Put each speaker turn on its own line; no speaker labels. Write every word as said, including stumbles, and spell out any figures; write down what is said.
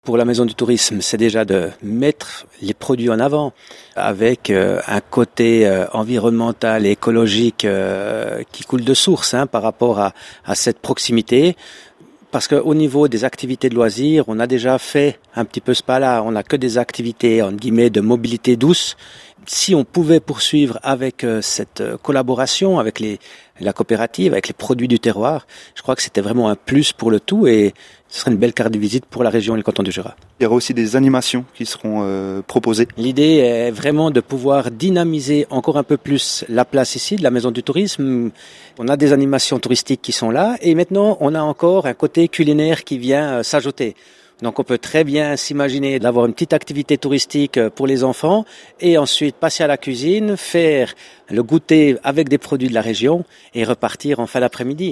Pour la Maison du Tourisme, c'est déjà de mettre les produits en avant avec euh, un côté euh, environnemental et écologique euh, qui coule de source hein, par rapport à, à cette proximité. Parce qu'au niveau des activités de loisirs, on a déjà fait un petit peu ce pas-là. On n'a que des activités, entre guillemets, de mobilité douce. Si on pouvait poursuivre avec euh, cette collaboration, avec les, la coopérative, avec les produits du terroir, je crois que c'était vraiment un plus pour le tout et ce serait une belle carte de visite pour la région et le canton du Jura.
Il y aura aussi des animations qui seront euh, proposées.
L'idée est vraiment de pouvoir dynamiser encore un peu plus la place ici de la Maison du Tourisme. On a des animations touristiques qui sont là et maintenant on a encore un côté culinaire qui vient euh, s'ajouter. Donc on peut très bien s'imaginer d'avoir une petite activité touristique pour les enfants et ensuite passer à la cuisine, faire le goûter avec des produits de la région et repartir en fin d'après-midi.